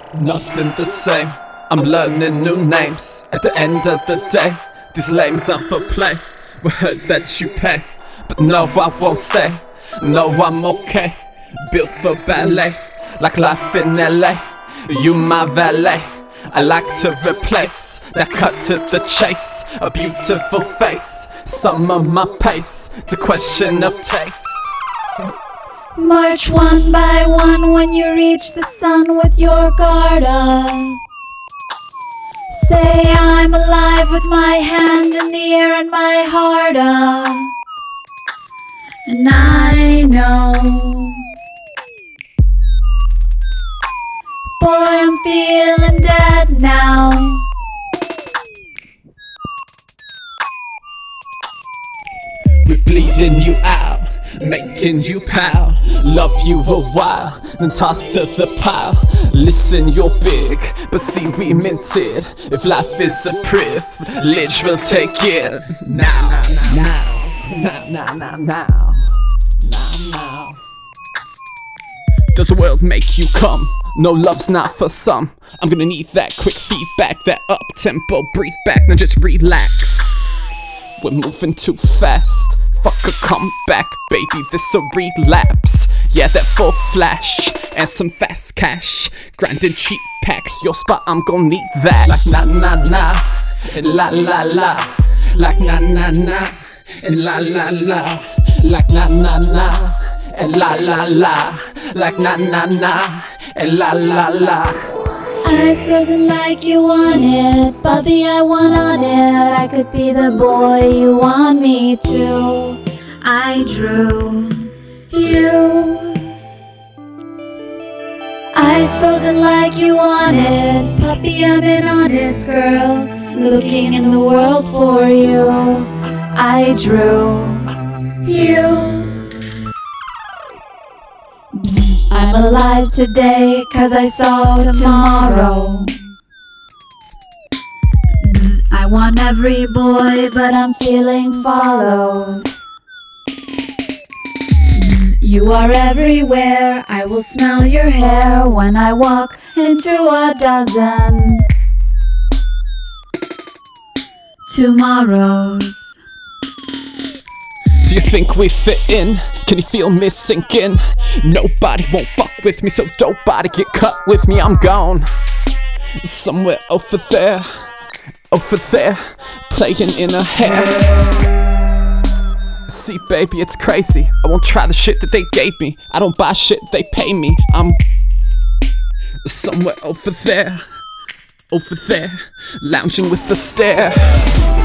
Nothing the same, I'm learning new names. At the end of the day, these lames are for play. We heard that you pay, but no, I won't stay. No, I'm okay, built for ballet. Like life in LA, you my valet. I like to replace that cut to the chase. A beautiful face, some of my pace. It's a question of taste. March one by one when you reach the sun with your guard up. Say I'm alive with my hand in the air and my heart up. And I know, boy, I'm feeling dead now. We're bleeding you out, making you pout. Love you a while, then toss to the pile. Listen, you're big, but see we minted. If life is a privilege, we'll take it now, now. Does the world make you come? No, love's not for some. I'm gonna need that quick feedback, that up-tempo, breathe back, now just relax. We're moving too fast, fuck a comeback, baby, this a relapse. Yeah, that full flash, and some fast cash. Grinding cheap packs, your spot, I'm gon' need that. Like na, and la. Like na, and la. Like na, and la. Like na, and la. Eyes frozen like you want it, puppy, I want on it. I could be the boy you want me to. I drew you. Eyes frozen like you want it, puppy, I'm an honest girl, looking in the world for you. I drew you. I'm alive today, 'cause I saw tomorrow. I want every boy, but I'm feeling followed. You are everywhere, I will smell your hair when I walk into a dozen tomorrows. Do you think we fit in? Can you feel me sinking? Nobody won't fuck with me, so don't body get cut with me. I'm gone somewhere over there, playing in her hair. See, baby, it's crazy. I won't try the shit that they gave me. I don't buy shit, they pay me. I'm somewhere over there, lounging with the stare.